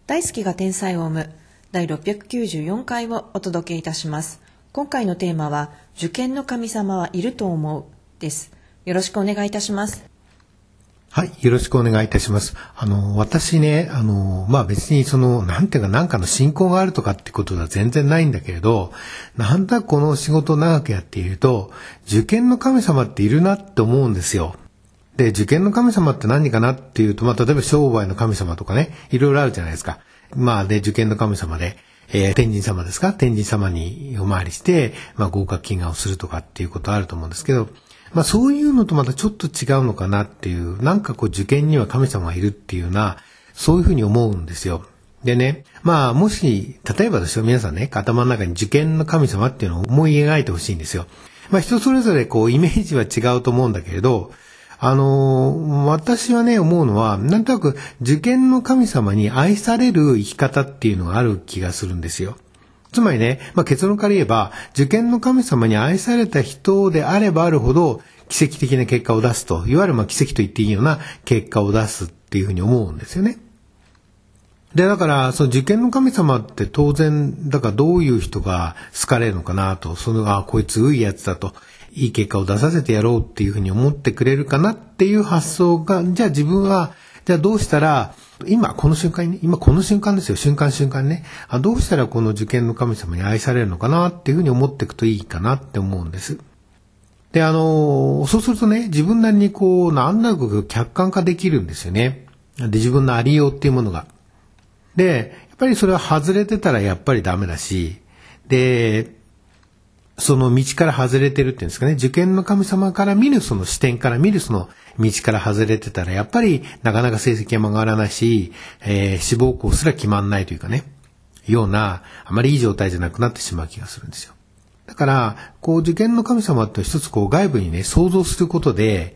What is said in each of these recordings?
大好きが天才を生む第694回をお届けいたします。今回のテーマは受験の神様はいると思うです。よろしくお願いいたします。 はい、よろしくお願いいたします。私ね、別になんかの信仰があるとかってことは全然ないんだけれど、なんだこの仕事を長くやっていると、受験の神様っているなって思うんですよ。で、受験の神様って何かなっていうと、例えば商売の神様とかね、いろいろあるじゃないですか。で、受験の神様で、天神様ですか？天神様にお参りして、合格祈願をするとかっていうことあると思うんですけど、そういうのとまたちょっと違うのかなっていう、受験には神様がいるっていうような、そういうふうに思うんですよ。でね、もし、例えばですよ、皆さんね、頭の中に受験の神様っていうのを思い描いてほしいんですよ。人それぞれイメージは違うと思うんだけれど、私はね、思うのは、なんとなく受験の神様に愛される生き方っていうのがある気がするんですよ。つまりね、結論から言えば、受験の神様に愛された人であればあるほど、奇跡的な結果を出すと、いわゆる奇跡と言っていいような結果を出すっていうふうに思うんですよね。で、だから、その受験の神様って当然、だからどういう人が好かれるのかなと、こいついいやつだと、いい結果を出させてやろうっていうふうに思ってくれるかなっていう発想が、じゃあ自分は、じゃあどうしたら、今この瞬間ですよ、瞬間ね。どうしたらこの受験の神様に愛されるのかなっていうふうに思っていくといいかなって思うんです。で、そうするとね、自分なりになんだか客観化できるんですよね。で、自分のありようっていうものが。で、やっぱりそれは外れてたらやっぱりダメだし、で、その道から外れてるっていうんですかね、受験の神様から見るその視点から見るその道から外れてたらやっぱりなかなか成績は曲がらないし、志望校すら決まんないというかね、ようなあまりいい状態じゃなくなってしまう気がするんですよ。だから受験の神様って一つ外部にね想像することで、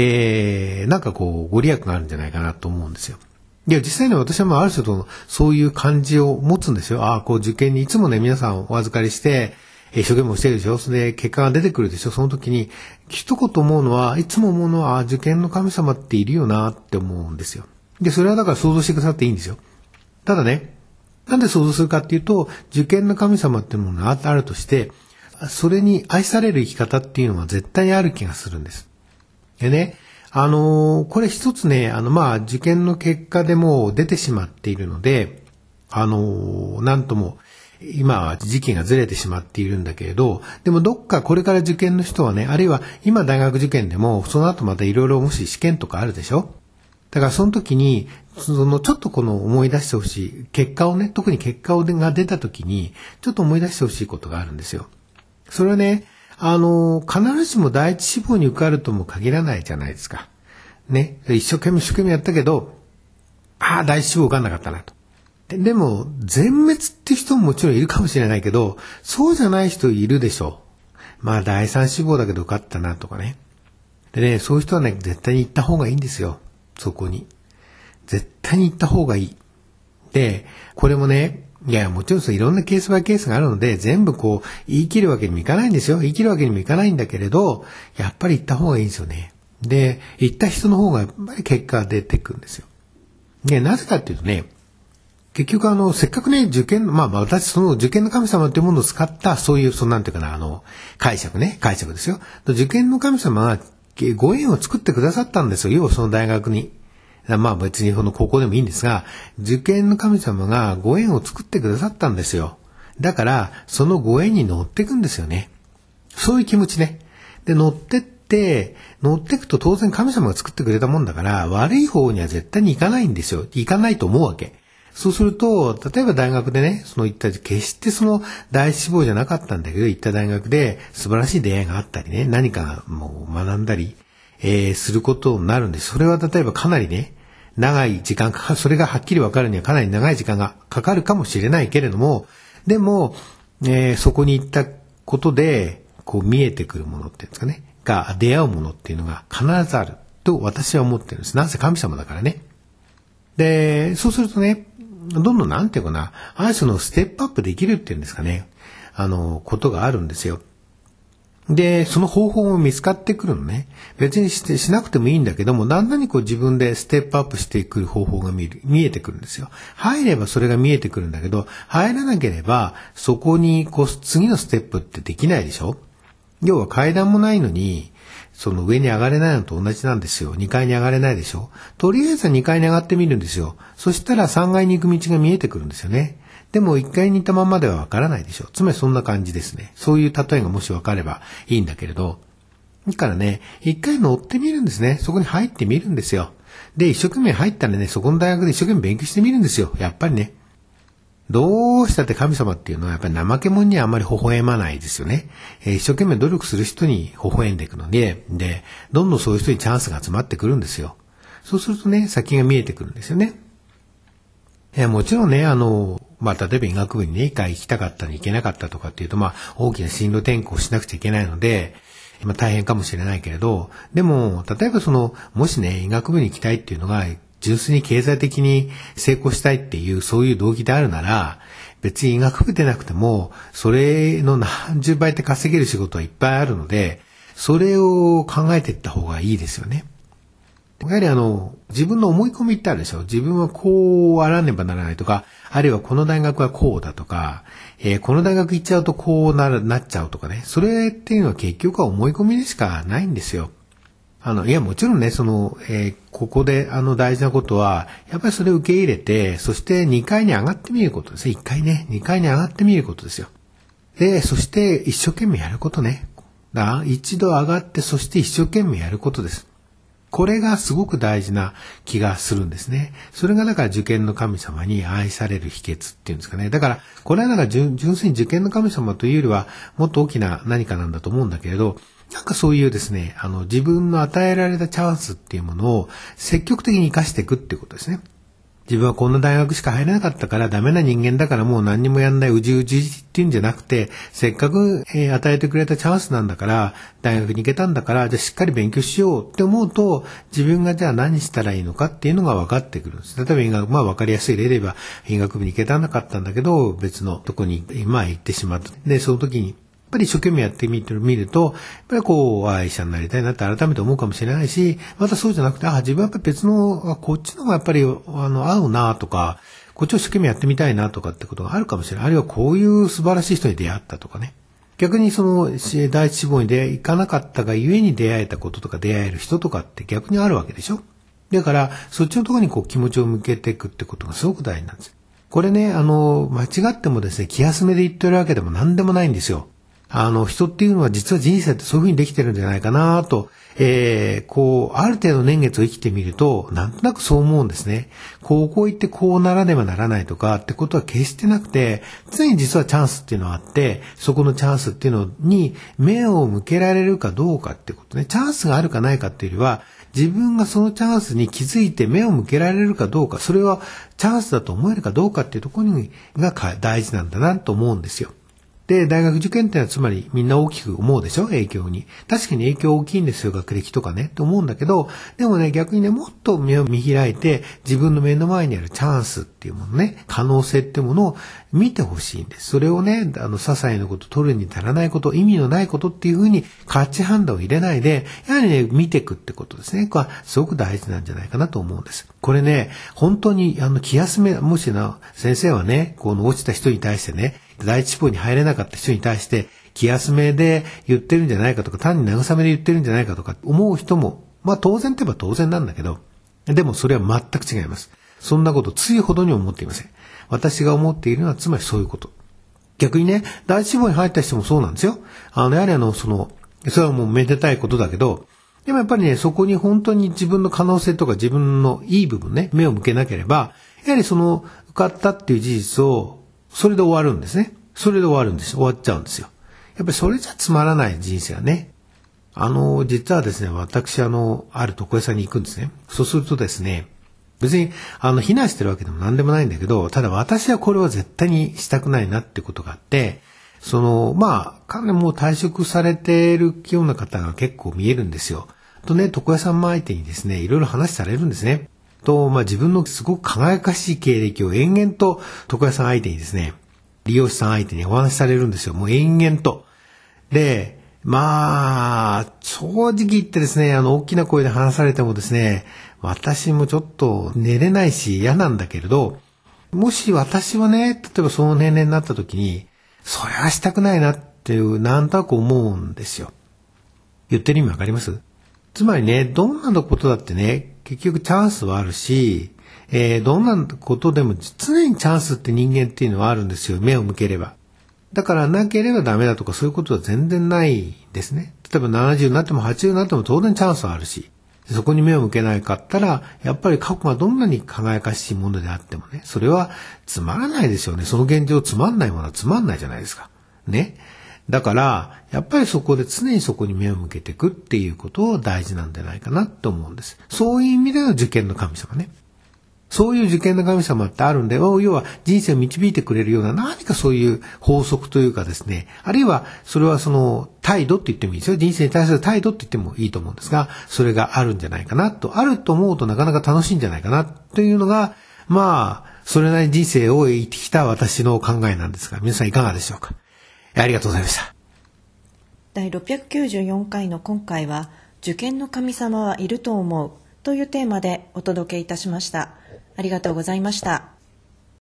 ご利益があるんじゃないかなと思うんですよ。いや、実際に私はある程度そういう感じを持つんですよ。受験にいつもね皆さんお預かりして一生懸命してるでしょ。それで結果が出てくるでしょ。その時に一言いつも思うのは、受験の神様っているよなって思うんですよ。で、それはだから想像してくださっていいんですよ。ただね、なんで想像するかっていうと、受験の神様っていうものがあるとして、それに愛される生き方っていうのは絶対にある気がするんです。でね、これ一つね、受験の結果でも出てしまっているので、なんとも、今は時期がずれてしまっているんだけれど、でもどっかこれから受験の人はね、あるいは今大学受験でも、その後またいろいろもし試験とかあるでしょ？だからその時に、ちょっと思い出してほしい、結果をね、特に結果が出た時に、ちょっと思い出してほしいことがあるんですよ。それはね、必ずしも第一志望に受かるとも限らないじゃないですか。ね、一生懸命やったけど、第一志望受かんなかったなと。でも、全滅って人ももちろんいるかもしれないけど、そうじゃない人いるでしょう。第三志望だけど受かったなとかね。でね、そういう人はね、絶対に行った方がいいんですよ。そこに。絶対に行った方がいい。で、これもね、もちろんいろんなケースバイケースがあるので、全部言い切るわけにもいかないんですよ。言い切るわけにもいかないんだけれど、やっぱり行った方がいいんですよね。で、行った人の方がやっぱり結果が出てくるんですよ。で、なぜかっていうとね、結局せっかくね、受験、私その受験の神様っていうものを使った、そういう、解釈ですよ。受験の神様がご縁を作ってくださったんですよ。要はその大学に。別に高校でもいいんですが、受験の神様がご縁を作ってくださったんですよ。だから、そのご縁に乗っていくんですよね。そういう気持ちね。で、乗っていくと当然神様が作ってくれたもんだから、悪い方には絶対に行かないんですよ。行かないと思うわけ。そうすると、例えば大学でね、決して第一志望じゃなかったんだけど、行った大学で素晴らしい出会いがあったりね、何か学んだり、することになるんです。それは例えばかなりね、長い時間それがはっきりわかるにはかなり長い時間がかかるかもしれないけれども、でも、そこに行ったことで、見えてくるものっていうんですかね、が出会うものっていうのが必ずあると私は思ってるんです。なぜ神様だからね。で、そうするとね、どんどんある種のステップアップできるっていうんですかね、ことがあるんですよ。 で、その方法も見つかってくるのね。別にしなくてもいいんだけども、だんだんに自分でステップアップしていく方法が見えてくるんですよ。入ればそれが見えてくるんだけど、入らなければ、そこに次のステップってできないでしょ？要は階段もないのに、その上に上がれないのと同じなんですよ。2階に上がれないでしょ？とりあえずは2階に上がってみるんですよ。そしたら3階に行く道が見えてくるんですよね。でも1階に行ったままではわからないでしょ。つまりそんな感じですね。そういう例えがもしわかればいいんだけれど。だからね、1回乗ってみるんですね。そこに入ってみるんですよ。で、一生懸命入ったらね、そこの大学で一生懸命勉強してみるんですよ。やっぱりね。どうしたって神様っていうのはやっぱり怠け者にはあんまり微笑まないですよね。一生懸命努力する人に微笑んでいくので、どんどんそういう人にチャンスが集まってくるんですよ。そうするとね、先が見えてくるんですよね。もちろんね、例えば医学部にね、一回行きたかったのに行けなかったとかっていうと、大きな進路転校しなくちゃいけないので、大変かもしれないけれど、でも、例えばもしね、医学部に行きたいっていうのが、純粋に経済的に成功したいっていう、そういう動機であるなら、別に医学部でなくても、それの何十倍って稼げる仕事はいっぱいあるので、それを考えていった方がいいですよね。やはり自分の思い込みってあるでしょ。自分はこうあらねばならないとか、あるいはこの大学はこうだとか、この大学行っちゃうとこうなっちゃうとかね。それっていうのは結局は思い込みでしかないんですよ。もちろんね、ここで大事なことは、やっぱりそれを受け入れて、そして2階に上がってみることですね。1階ね、2階に上がってみることですよ。で、そして一生懸命やることね。一度上がって、そして一生懸命やることです。これがすごく大事な気がするんですね。それがだから受験の神様に愛される秘訣っていうんですかね。だから、これはなんか純粋に受験の神様というよりは、もっと大きな何かなんだと思うんだけれど、なんかそういうですね、自分の与えられたチャンスっていうものを積極的に生かしていくっていうことですね。自分はこんな大学しか入れなかったからダメな人間だからもう何にもやんないうじうじっていうんじゃなくて、せっかく与えてくれたチャンスなんだから、大学に行けたんだから、じゃあしっかり勉強しようって思うと、自分がじゃあ何したらいいのかっていうのが分かってくるんです。例えば分かりやすい例で言えば、医学部に行けたなかったんだけど、別のとこに行ってしまった。で、その時に、やっぱり一生懸命やってみると、やっぱり医者になりたいなって改めて思うかもしれないし、またそうじゃなくて、自分はやっぱり別の、こっちの方がやっぱり、合うなとか、こっちを一生懸命やってみたいなとかってことがあるかもしれない。あるいはこういう素晴らしい人に出会ったとかね。逆に第一志望に行かなかったがゆえに出会えたこととか出会える人とかって逆にあるわけでしょ。だから、そっちのところに気持ちを向けていくってことがすごく大事なんです。これね、間違ってもですね、気休めで言ってるわけでも何でもないんですよ。人っていうのは実は人生ってそういう風にできてるんじゃないかなと、ある程度年月を生きてみると、なんとなくそう思うんですね。こう言ってこうならねばならないとかってことは決してなくて、常に実はチャンスっていうのはあって、そこのチャンスっていうのに目を向けられるかどうかってことね。チャンスがあるかないかっていうよりは、自分がそのチャンスに気づいて目を向けられるかどうか、それはチャンスだと思えるかどうかっていうところが大事なんだなと思うんですよ。で、大学受験ってのはつまりみんな大きく思うでしょ、影響に。確かに影響大きいんですよ、学歴とかね、って思うんだけど、でもね、逆にね、もっと目を見開いて、自分の目の前にあるチャンスっていうものね、可能性っていうものを見てほしいんです。それをね、些細なこと、取るに足らないこと、意味のないことっていうふうに価値判断を入れないで、やはりね、見ていくってことですね。これはすごく大事なんじゃないかなと思うんです。これね、本当に気休め、もし先生はね、落ちた人に対してね、第一志望に入れなかった人に対して気休めで言ってるんじゃないかとか、単に慰めで言ってるんじゃないかとか思う人も、当然といえば当然なんだけど、でもそれは全く違います。そんなことついほどに思っていません。私が思っているのはつまりそういうこと。逆にね、第一志望に入った人もそうなんですよ。やはりそれはもうめでたいことだけど、でもやっぱりね、そこに本当に自分の可能性とか自分のいい部分ね、目を向けなければ、やはり受かったっていう事実をそれで終わるんですね。それで終わるんです。終わっちゃうんですよ。やっぱりそれじゃつまらない人生はね。実はですね、私ある床屋さんに行くんですね。そうするとですね、別に非難してるわけでも何でもないんだけど、ただ私はこれは絶対にしたくないなってことがあって、かなりもう退職されているような方が結構見えるんですよ。とね、床屋さん相手にですね、いろいろ話されるんですね。自分のすごく輝かしい経歴を延々と床屋さん相手にですね、利用者さん相手にお話しされるんですよ。もう延々と。で、 正直言ってですね、大きな声で話されてもですね、私もちょっと寝れないし嫌なんだけれど、もし私はね、例えばその年齢になった時に、それはしたくないなっていう、なんとなく思うんですよ。言ってる意味わかります？つまりね、どんなことだってね、結局チャンスはあるし、どんなことでも常にチャンスって人間っていうのはあるんですよ。目を向ければ。だからなければダメだとかそういうことは全然ないですね。例えば70になっても80になっても当然チャンスはあるし、そこに目を向けないかったら、やっぱり過去がどんなに輝かしいものであってもね、それはつまらないですよね。その現状つまんないものはつまんないじゃないですか。ね。だから、やっぱりそこで常にそこに目を向けていくっていうことを大事なんじゃないかなと思うんです。そういう意味での受験の神様ね。そういう受験の神様ってあるんで、要は人生を導いてくれるような何かそういう法則というかですね、あるいはそれはその態度って言ってもいいですよ。人生に対する態度って言ってもいいと思うんですが、それがあるんじゃないかなと、あると思うとなかなか楽しいんじゃないかなというのが、それなりに人生を生きてきた私の考えなんですが、皆さんいかがでしょうか。ありがとうございました。 第694回の今回は、受験の神様はいると思うというテーマでお届けいたしました。ありがとうございました。